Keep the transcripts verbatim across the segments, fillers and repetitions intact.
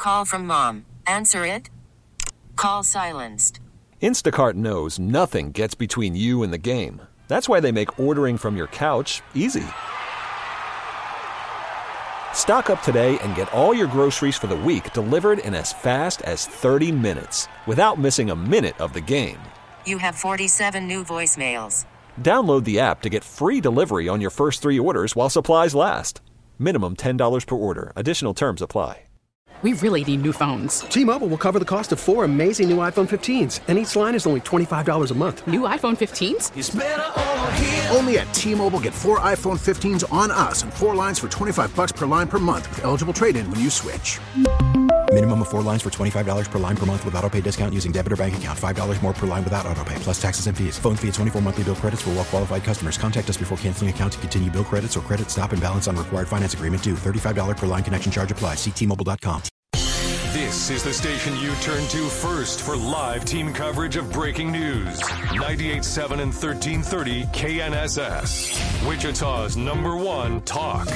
Call from mom. Answer it. Call silenced. Instacart knows nothing gets between you and the game. That's why they make ordering from your couch easy. Stock up today and get all your groceries for the week delivered in as fast as thirty minutes without missing a minute of the game. You have forty-seven new voicemails. Download the app to get free delivery on your first three orders while supplies last. Minimum ten dollars per order. Additional terms apply. We really need new phones. T-Mobile will cover the cost of four amazing new iPhone fifteens, and each line is only twenty-five dollars a month. New iPhone fifteens? It's better over here. Only at T-Mobile, get four iPhone fifteens on us and four lines for twenty-five bucks per line per month with eligible trade-in when you switch. Minimum of four lines for twenty-five dollars per line per month with autopay discount using debit or bank account. five dollars more per line without autopay, plus taxes and fees. Phone fee at twenty-four monthly bill credits for well-qualified customers. Contact us before canceling account to continue bill credits or credit stop and balance on required finance agreement due. thirty-five dollars per line connection charge applies. See T Mobile dot com. This is the station you turn to first for live team coverage of breaking news. ninety-eight point seven and thirteen thirty K N S S. Wichita's number one talk.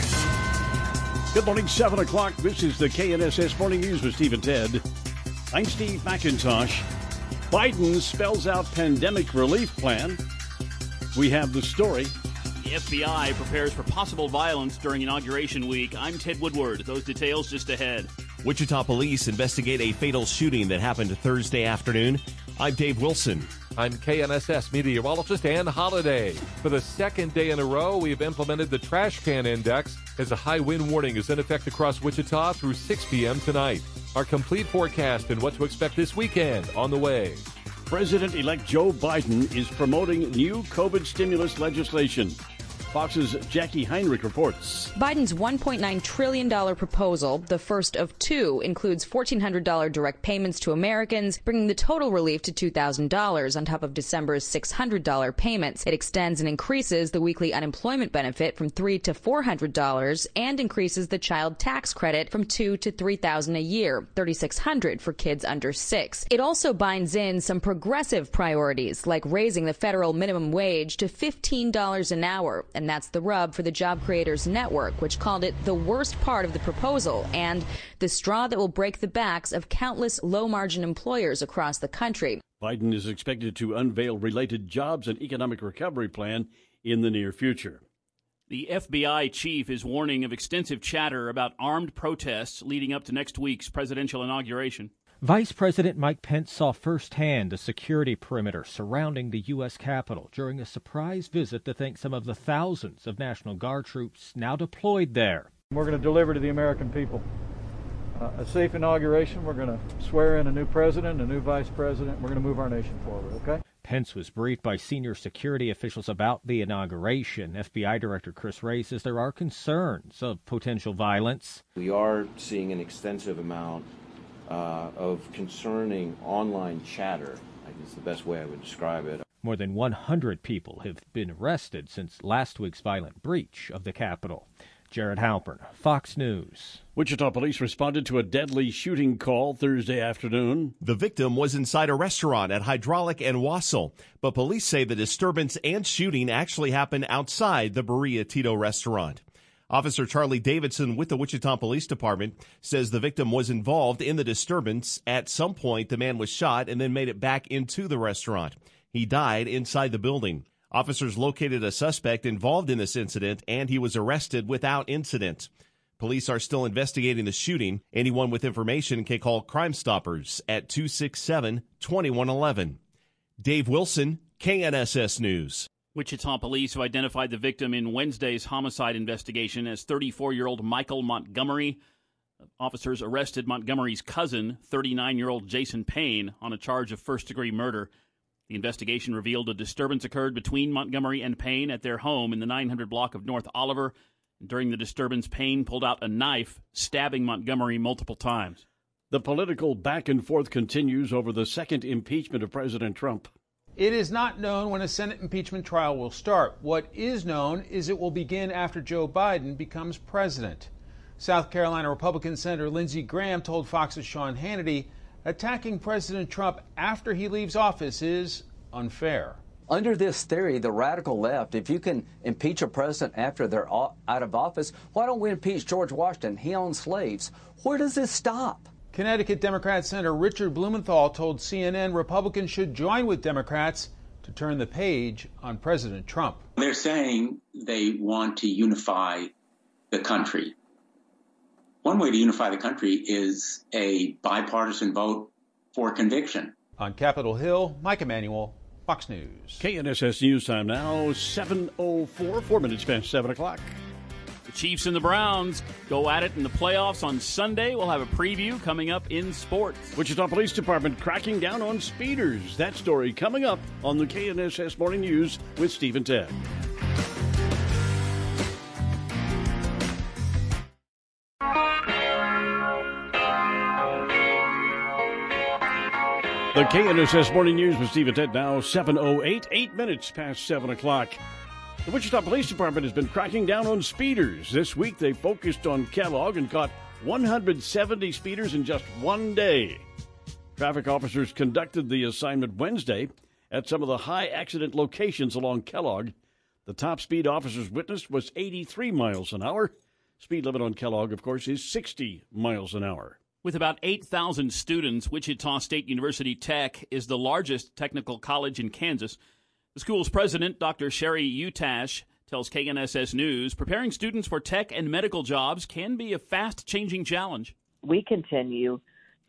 Good morning, seven o'clock. This is the K N S S Morning News with Steve and Ted. I'm Steve McIntosh. Biden spells out pandemic relief plan. We have the story. The F B I prepares for possible violence during Inauguration Week. I'm Ted Woodward. Those details just ahead. Wichita police investigate a fatal shooting that happened Thursday afternoon. I'm Dave Wilson. I'm K N S S meteorologist Ann Holiday. For the second day in a row, we've implemented the trash can index as a high wind warning is in effect across Wichita through six p.m. tonight. Our complete forecast and what to expect this weekend on the way. President-elect Joe Biden is promoting new COVID stimulus legislation. Fox's Jackie Heinrich reports. Biden's one point nine trillion dollars proposal, the first of two, includes fourteen hundred dollars direct payments to Americans, bringing the total relief to two thousand dollars on top of December's six hundred dollars payments. It extends and increases the weekly unemployment benefit from three hundred to four hundred dollars and increases the child tax credit from two thousand to three thousand dollars a year, three thousand six hundred dollars for kids under six. It also binds in some progressive priorities, like raising the federal minimum wage to fifteen dollars an hour. And that's the rub for the Job Creators Network, which called it the worst part of the proposal and the straw that will break the backs of countless low-margin employers across the country. Biden is expected to unveil related jobs and economic recovery plan in the near future. The F B I chief is warning of extensive chatter about armed protests leading up to next week's presidential inauguration. Vice President Mike Pence saw firsthand the security perimeter surrounding the U S Capitol during a surprise visit to thank some of the thousands of National Guard troops now deployed there. We're going to deliver to the American people uh, a safe inauguration. We're going to swear in a new president, a new vice president. We're going to move our nation forward, okay? Pence was briefed by senior security officials about the inauguration. F B I Director Chris Wray says there are concerns of potential violence. We are seeing an extensive amount Uh, of concerning online chatter, I guess the best way I would describe it. More than one hundred people have been arrested since last week's violent breach of the Capitol. Jared Halpern, Fox News. Wichita police responded to a deadly shooting call Thursday afternoon. The victim was inside a restaurant at Hydraulic and Wassell, but police say the disturbance and shooting actually happened outside the Berea Tito restaurant. Officer Charlie Davidson with the Wichita Police Department says the victim was involved in the disturbance. At some point, the man was shot and then made it back into the restaurant. He died inside the building. Officers located a suspect involved in this incident, and he was arrested without incident. Police are still investigating the shooting. Anyone with information can call Crime Stoppers at two six seven, two one one one. Dave Wilson, K N S S News. Wichita police have identified the victim in Wednesday's homicide investigation as thirty-four-year-old Michael Montgomery. Officers arrested Montgomery's cousin, thirty-nine-year-old Jason Payne, on a charge of first-degree murder. The investigation revealed a disturbance occurred between Montgomery and Payne at their home in the nine hundred block of North Oliver. During the disturbance, Payne pulled out a knife, stabbing Montgomery multiple times. The political back and forth continues over the second impeachment of President Trump. It is not known when a Senate impeachment trial will start. What is known is it will begin after Joe Biden becomes president. South Carolina Republican Senator Lindsey Graham told Fox's Sean Hannity attacking President Trump after he leaves office is unfair. Under this theory, the radical left, if you can impeach a president after they're out of office, why don't we impeach George Washington? He owned slaves. Where does this stop? Connecticut Democrat Senator Richard Blumenthal told C N N Republicans should join with Democrats to turn the page on President Trump. They're saying they want to unify the country. One way to unify the country is a bipartisan vote for conviction. On Capitol Hill, Mike Emanuel, Fox News. K N S S News Time now, seven oh four, four minutes past seven o'clock. The Chiefs and the Browns go at it in the playoffs on Sunday. We'll have a preview coming up in sports. Wichita Police Department cracking down on speeders. That story coming up on the K N S S Morning News with Steve and Ted. The K N S S Morning News with Steve and Ted now seven oh eight, eight minutes past seven o'clock. The Wichita Police Department has been cracking down on speeders. This week they focused on Kellogg and caught one hundred seventy speeders in just one day. Traffic officers conducted the assignment Wednesday at some of the high accident locations along Kellogg. The top speed officers witnessed was eighty-three miles an hour. Speed limit on Kellogg, of course, is sixty miles an hour. With about eight thousand students, Wichita State University Tech is the largest technical college in Kansas. The school's president, Doctor Sherry Utash, tells K N S S News, preparing students for tech and medical jobs can be a fast-changing challenge. We continue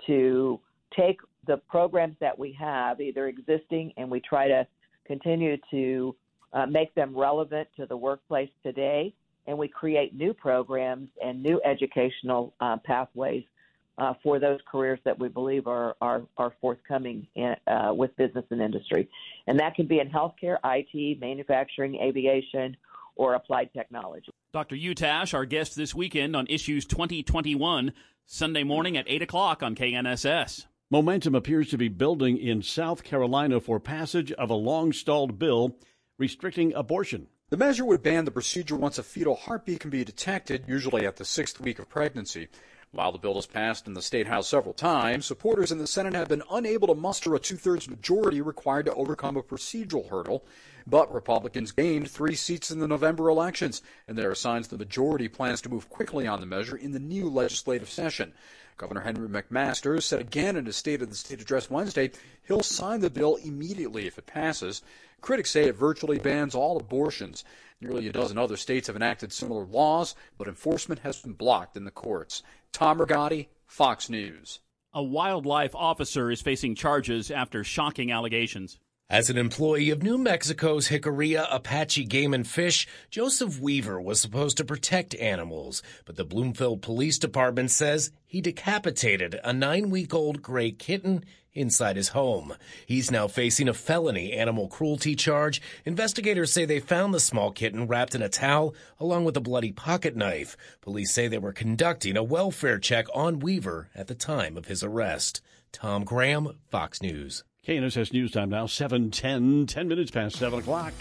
to take the programs that we have, either existing, and we try to continue to uh, make them relevant to the workplace today, and we create new programs and new educational uh, pathways Uh, for those careers that we believe are are, are forthcoming in, uh, with business and industry. And that can be in healthcare, I T, manufacturing, aviation, or applied technology. Doctor Utash, our guest this weekend on Issues twenty twenty-one, Sunday morning at eight o'clock on K N S S. Momentum appears to be building in South Carolina for passage of a long-stalled bill restricting abortion. The measure would ban the procedure once a fetal heartbeat can be detected, usually at the sixth week of pregnancy. While the bill has passed in the State House several times, supporters in the Senate have been unable to muster a two-thirds majority required to overcome a procedural hurdle. But Republicans gained three seats in the November elections, and there are signs the majority plans to move quickly on the measure in the new legislative session. Governor Henry McMaster said again in his State of the State address Wednesday he'll sign the bill immediately if it passes. Critics say it virtually bans all abortions. Nearly a dozen other states have enacted similar laws, but enforcement has been blocked in the courts. Tom Rigotti, Fox News. A wildlife officer is facing charges after shocking allegations. As an employee of New Mexico's Jicarilla Apache Game and Fish, Joseph Weaver was supposed to protect animals, but the Bloomfield Police Department says he decapitated a nine-week-old gray kitten inside his home. He's now facing a felony animal cruelty charge. Investigators say they found the small kitten wrapped in a towel along with a bloody pocket knife. Police say they were conducting a welfare check on Weaver at the time of his arrest. Tom Graham, Fox News. K N S S News Time now, seven ten, ten minutes past seven o'clock.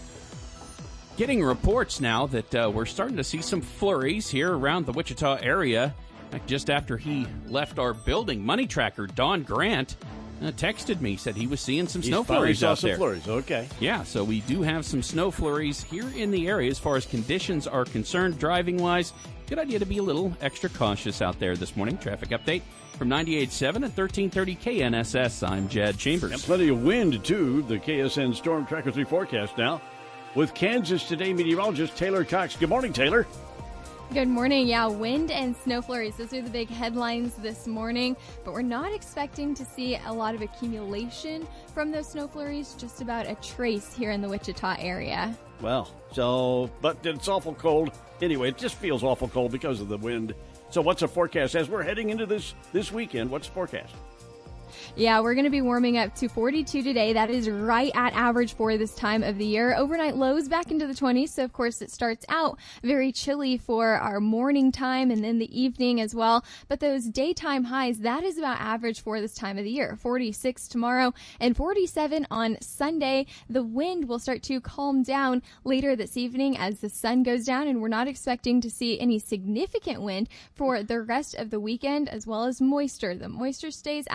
Getting reports now that uh, we're starting to see some flurries here around the Wichita area. In fact, just after he left our building, Money Tracker Don Grant uh, texted me, said he was seeing some He's snow flurries saw out some there. flurries, okay. Yeah, so we do have some snow flurries here in the area as far as conditions are concerned driving-wise. Good idea to be a little extra cautious out there this morning. Traffic update from ninety-eight point seven and thirteen thirty K N S S. I'm Jed Chambers. And plenty of wind, too. The K S N Storm Tracker three forecast now with Kansas Today meteorologist Taylor Cox. Good morning, Taylor. Good morning. Yeah, wind and snow flurries. Those are the big headlines this morning, but we're not expecting to see a lot of accumulation from those snow flurries, just about a trace here in the Wichita area. Well, so, but it's awful cold. Anyway, it just feels awful cold because of the wind. So what's the forecast as we're heading into this this weekend? What's the forecast? Yeah, we're going to be warming up to forty-two today. That is right at average for this time of the year. Overnight lows back into the twenties. So, of course, it starts out very chilly for our morning time and then the evening as well. But those daytime highs, that is about average for this time of the year. forty-six tomorrow and forty-seven on Sunday. The wind will start to calm down later this evening as the sun goes down. And we're not expecting to see any significant wind for the rest of the weekend, as well as moisture. The moisture stays out of the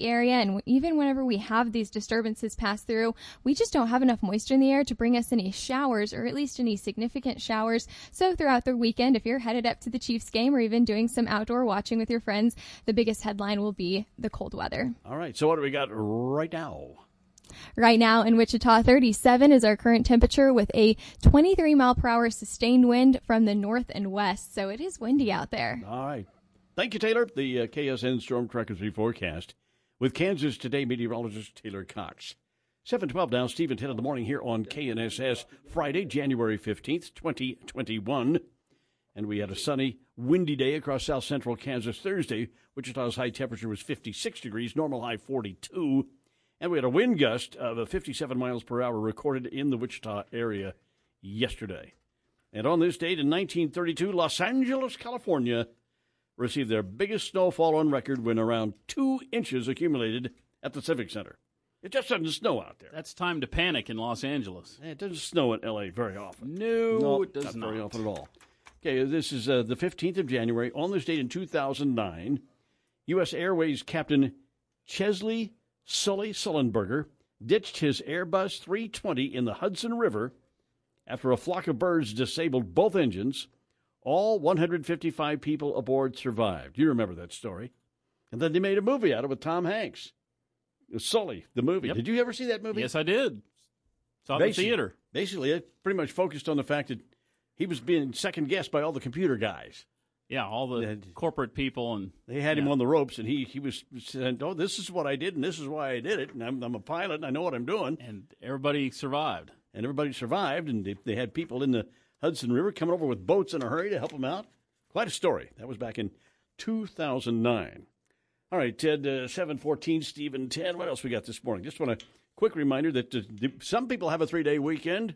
area. And even whenever we have these disturbances pass through, we just don't have enough moisture in the air to bring us any showers, or at least any significant showers. So throughout the weekend, if you're headed up to the Chiefs game or even doing some outdoor watching with your friends, the biggest headline will be the cold weather. All right, so what do we got right now? Right now in Wichita, thirty-seven is our current temperature with a twenty-three mile per hour sustained wind from the north and west. So it is windy out there. All right. Thank you, Taylor. The uh, K S N Storm Trackers reforecast with Kansas Today meteorologist Taylor Cox. seven twelve now, Steve and Ted in the morning here on K N S S, Friday, January fifteenth, twenty twenty-one. And we had a sunny, windy day across south central Kansas Thursday. Wichita's high temperature was fifty-six degrees, normal high forty-two. And we had a wind gust of fifty-seven miles per hour recorded in the Wichita area yesterday. And on this date in nineteen thirty-two, Los Angeles, California, received their biggest snowfall on record when around two inches accumulated at the Civic Center. It just doesn't snow out there. That's time to panic in Los Angeles. It doesn't snow in L A very often. No, no it does not. not. Very often at all. Okay, this is uh, the fifteenth of January. On this date in two thousand nine, U S Airways Captain Chesley Sully Sullenberger ditched his Airbus three twenty in the Hudson River after a flock of birds disabled both engines. All one hundred fifty-five people aboard survived. You remember that story. And then they made a movie out of it with Tom Hanks. It was Sully, the movie. Yep. Did you ever see that movie? Yes, I did. Saw it in the theater. Basically, it pretty much focused on the fact that he was being second-guessed by all the computer guys. Yeah, all the And corporate people. and They had him yeah. on the ropes, and he, he was saying, oh, this is what I did, and this is why I did it, and I'm, I'm a pilot, and I know what I'm doing. And everybody survived. And everybody survived, and they, they had people in the Hudson River coming over with boats in a hurry to help them out. Quite a story. That was back in two thousand nine. All right, Ted, uh, seven fourteen, Steve and Ted. What else we got this morning? Just want a quick reminder that uh, the, some people have a three-day weekend,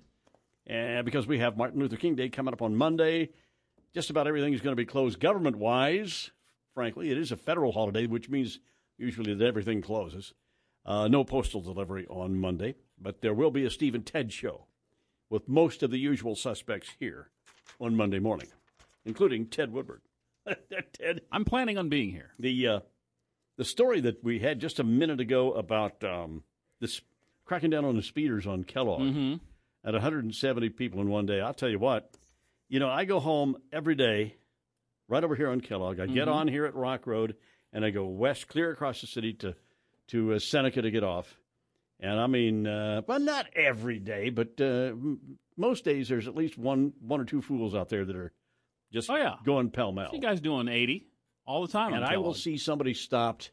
and because we have Martin Luther King Day coming up on Monday. Just about everything is going to be closed government-wise. Frankly, it is a federal holiday, which means usually that everything closes. Uh, no postal delivery on Monday, but there will be a Steve and Ted show with most of the usual suspects here on Monday morning, including Ted Woodward. Ted, I'm planning on being here. The uh, the story that we had just a minute ago about um, this cracking down on the speeders on Kellogg Mm-hmm. at one hundred seventy people in one day. I'll tell you what. You know, I go home every day, right over here on Kellogg. I get Mhm. on here at Rock Road, and I go west, clear across the city to to uh, Seneca to get off. And I mean, uh, well, not every day, but uh, m- most days there's at least one one or two fools out there that are just Oh, yeah. going pell-mell. You guys doing eighty all the time. And on I will Kellogg. see somebody stopped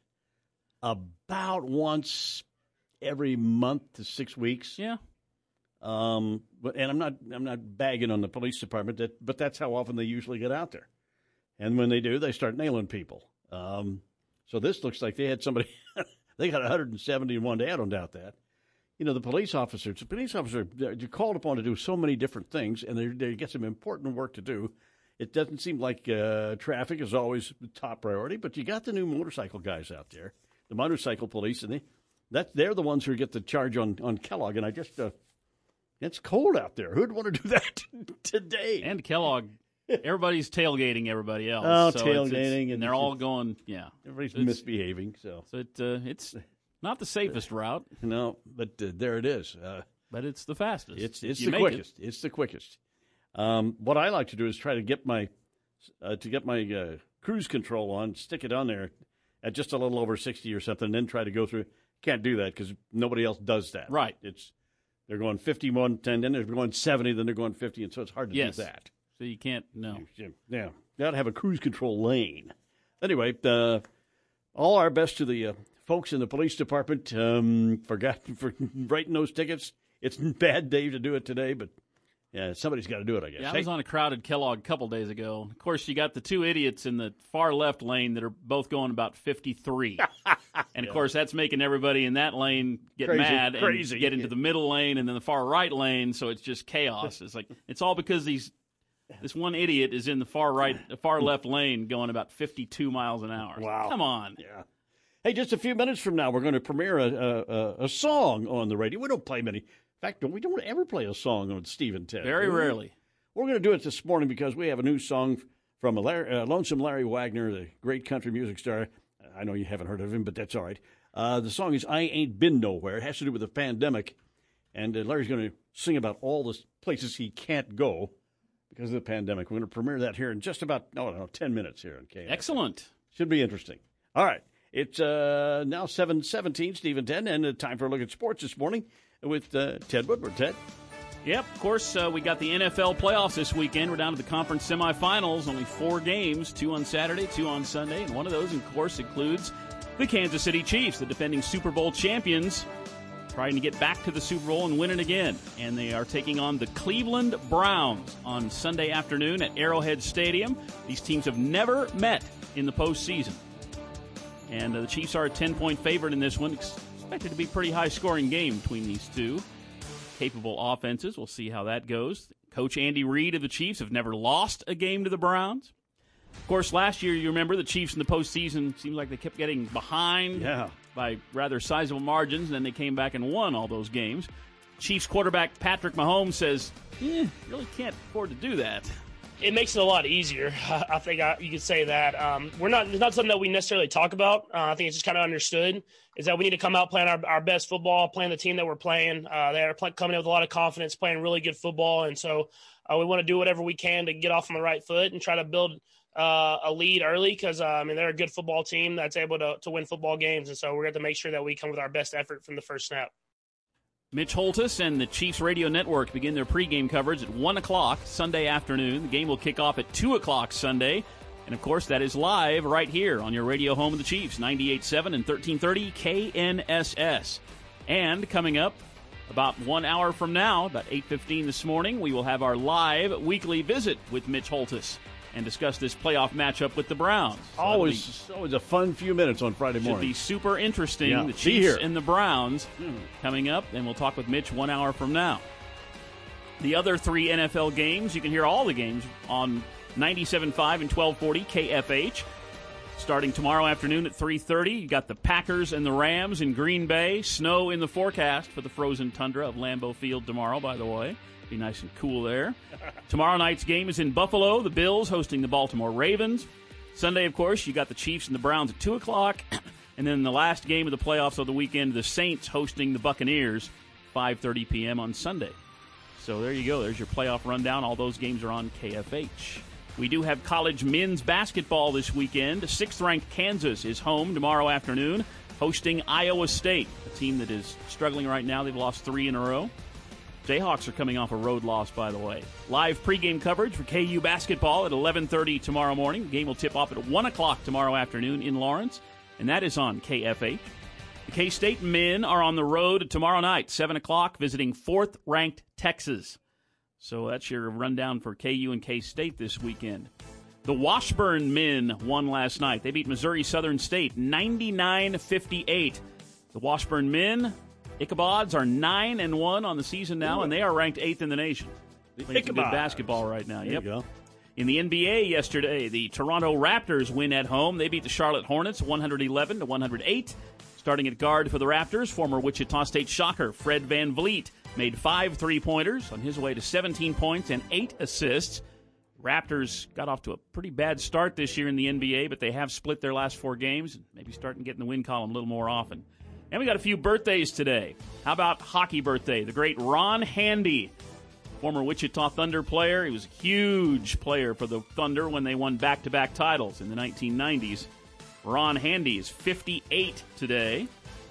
about once every month to six weeks. Yeah. Um, but and I'm not I'm not bagging on the police department, that, but that's how often they usually get out there. And when they do, they start nailing people. Um, so this looks like they had somebody. They got one hundred seventy in one day. I don't doubt that. You know, the police officers. The police officer, they're called upon to do so many different things, and they they get some important work to do. It doesn't seem like uh, traffic is always the top priority, but you got the new motorcycle guys out there, the motorcycle police, and they that they're the ones who get the charge on on Kellogg. And I just. Uh, It's cold out there. Who'd want to do that today? And Kellogg, everybody's tailgating everybody else. Oh, so it's- tailgating, it's- and and they're all going, yeah. Everybody's It's- misbehaving. So, So it, uh, it's not the safest route. No, but uh, there it is. Uh, but it's the fastest. It's it's You the make quickest. It's the quickest. Um, what I like to do is try to get my uh, to get my uh, cruise control on, stick it on there at just a little over sixty or something, and then try to go through. Can't do that because nobody else does that. Right. It's they're going fifty-one, ten, then they're going seventy, then they're going fifty, and so it's hard to Yes. do that. So you can't, no. Yeah, got to have a cruise control lane. Anyway, uh, all our best to the uh, folks in the police department. Um, forgot for writing those tickets. It's a bad day to do it today, but yeah, somebody's got to do it, I guess. Yeah, I Hey, was on a crowded Kellogg a couple days ago. Of course, you got the two idiots in the far left lane that are both going about fifty-three. And, of course, that's making everybody in that lane get Crazy, mad and crazy. get into the middle lane and then the far right lane, so it's just chaos. It's like it's all because these this one idiot is in the far right, the far left lane going about fifty-two miles an hour. Wow. Come on. Yeah. Hey, just a few minutes from now, we're going to premiere a, a, a, a song on the radio. We don't play many. In fact, we don't ever play a song on Steve and Ted. Very do we? rarely. We're going to do it this morning because we have a new song from a Larry, uh, Lonesome Larry Wagner, the great country music star. I know you haven't heard of him, but that's all right. Uh, the song is I Ain't Been Nowhere. It has to do with the pandemic. And uh, Larry's going to sing about all the places he can't go because of the pandemic. We're going to premiere that here in just about, no, no, ten minutes here on K N S S. Excellent. Should be interesting. All right. It's uh, now seven seventeen, Stephen ten, and uh, time for a look at sports this morning with uh, Ted Woodward. Ted? Yep, of course, uh, we got the N F L playoffs this weekend. We're down to the conference semifinals. Only four games, two on Saturday, two on Sunday. And one of those, of course, includes the Kansas City Chiefs, the defending Super Bowl champions, trying to get back to the Super Bowl and win it again. And they are taking on the Cleveland Browns on Sunday afternoon at Arrowhead Stadium. These teams have never met in the postseason. And uh, the Chiefs are a ten-point favorite in this one. Expected to be a pretty high-scoring game between these two capable offenses. We'll see how that goes. Coach Andy Reid of the Chiefs have never lost a game to the Browns. Of course, last year, you remember, the Chiefs in the postseason seemed like they kept getting behind yeah. by rather sizable margins, and then they came back and won all those games. Chiefs quarterback Patrick Mahomes says, eh, really can't afford to do that. It makes it a lot easier. I think I, you could say that. Um, we're not. It's not something that we necessarily talk about. Uh, I think it's just kind of understood is that we need to come out playing our, our best football, playing the team that we're playing. Uh, they're play, coming in with a lot of confidence, playing really good football, and so uh, we want to do whatever we can to get off on the right foot and try to build uh, a lead early because uh, I mean they're a good football team that's able to to win football games, and so we're going to make sure that we come with our best effort from the first snap. Mitch Holthus and the Chiefs Radio Network begin their pregame coverage at one o'clock Sunday afternoon. The game will kick off at two o'clock Sunday. And, of course, that is live right here on your radio home of the Chiefs, ninety-eight point seven and thirteen thirty K N S S. And coming up about one hour from now, about eight fifteen this morning, we will have our live weekly visit with Mitch Holthus and discuss this playoff matchup with the Browns. So always, be, always a fun few minutes on Friday morning. Should be super interesting. Yeah. The See Chiefs here. and the Browns mm. coming up, and we'll talk with Mitch one hour from now. The other three N F L games, you can hear all the games on ninety-seven point five and twelve forty K F H. Starting tomorrow afternoon at three thirty, you got the Packers and the Rams in Green Bay. Snow in the forecast for the frozen tundra of Lambeau Field tomorrow, by the way. Be nice and cool there. Tomorrow night's game is in Buffalo. The Bills hosting the Baltimore Ravens. Sunday, of course, you got the Chiefs and the Browns at two o'clock. And then the last game of the playoffs of the weekend, the Saints hosting the Buccaneers, five thirty p.m. on Sunday. So there you go. There's your playoff rundown. All those games are on K F H. We do have college men's basketball this weekend. Sixth-ranked Kansas is home tomorrow afternoon, hosting Iowa State, a team that is struggling right now. They've lost three in a row. Jayhawks are coming off a road loss, by the way. Live pregame coverage for K U basketball at eleven thirty tomorrow morning. The game will tip off at one o'clock tomorrow afternoon in Lawrence, and that is on K F H. The K-State men are on the road tomorrow night, seven o'clock, visiting fourth-ranked Texas. So that's your rundown for K U and K-State this weekend. The Washburn men won last night. They beat Missouri Southern State ninety-nine fifty-eight. The Washburn men, Ichabods, are nine and one on the season now, and they are ranked eighth in the nation. They play some good basketball right now. There yep. you go. In the N B A yesterday, the Toronto Raptors win at home. They beat the Charlotte Hornets one eleven to one oh eight. Starting at guard for the Raptors, former Wichita State Shocker Fred VanVleet made five three-pointers on his way to seventeen points and eight assists. Raptors got off to a pretty bad start this year in the N B A, but they have split their last four games, maybe starting to get in the win column a little more often. And we got a few birthdays today. How about hockey birthday? The great Ron Handy, former Wichita Thunder player. He was a huge player for the Thunder when they won back-to-back titles in the nineteen nineties. Ron Handy is fifty-eight today.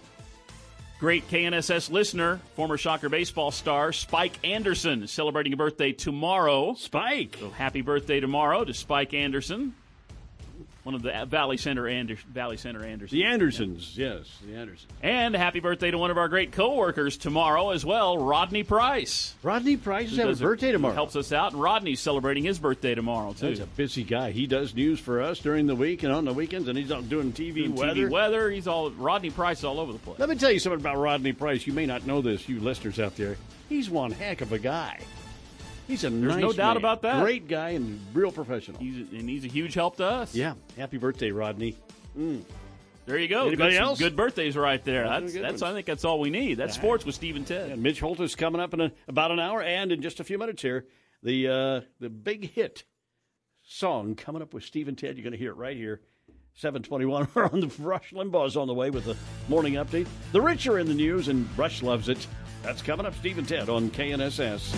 Great K N S S listener, former Shocker baseball star Spike Anderson is celebrating a birthday tomorrow. Spike! So happy birthday tomorrow to Spike Anderson. One of the Valley Center Ander- Valley Center Andersons. The Andersons, yes, the Andersons. And happy birthday to one of our great co-workers tomorrow as well, Rodney Price. Rodney Price is having a birthday tomorrow. Helps us out, and Rodney's celebrating his birthday tomorrow, too. He's a busy guy. He does news for us during the week and on the weekends, and he's out doing T V doing weather. T V weather. He's all Rodney Price is all over the place. Let me tell you something about Rodney Price. You may not know this, you listeners out there. He's one heck of a guy. He's a There's nice no doubt man. about that. Great guy and real professional. He's a, and he's a huge help to us. Yeah. Happy birthday, Rodney. Mm. There you go. Anybody good, else? Good birthdays right there. Yeah, That's, good that's. ones. I think that's all we need. That's Yeah. sports with Steve and Ted. And Mitch Holt is coming up in a, about an hour, and in just a few minutes here, the uh, the big hit song coming up with Steve and Ted. You're going to hear it right here. seven twenty-one. We're on the Rush Limbaugh's on the way with the morning update. The rich are in the news, and Rush loves it. That's coming up. Steve and Ted on K N S S.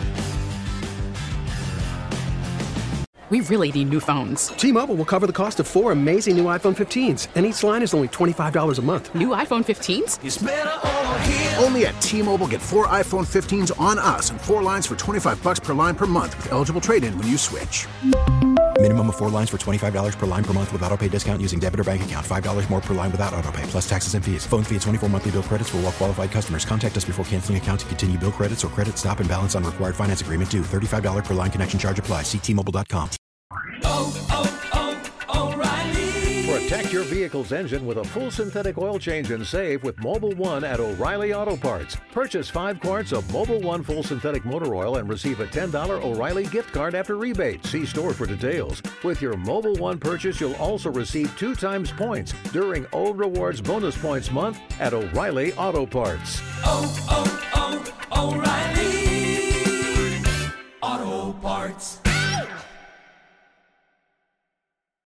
We really need new phones. T-Mobile will cover the cost of four amazing new iPhone fifteens, and each line is only twenty-five dollars a month. New iPhone fifteens? It's better over here. Only at T-Mobile, get four iPhone fifteens on us and four lines for twenty-five bucks per line per month with eligible trade-in when you switch. Minimum of four lines for twenty-five dollars per line per month with autopay discount using debit or bank account. five dollars more per line without autopay, plus taxes and fees. Phone fee at twenty-four monthly bill credits for well-qualified customers. Contact us before canceling account to continue bill credits or credit stop and balance on required finance agreement due. thirty-five dollars per line connection charge applies. See T Mobile dot com. Oh, oh, oh, O'Reilly. Protect your vehicle's engine with a full synthetic oil change and save with Mobil one at O'Reilly Auto Parts. Purchase five quarts of Mobil one full synthetic motor oil and receive a ten dollars O'Reilly gift card after rebate. See store for details. With your Mobil one purchase, you'll also receive two times points during O Rewards Bonus Points Month at O'Reilly Auto Parts. Oh, oh, oh, O'Reilly Auto Parts.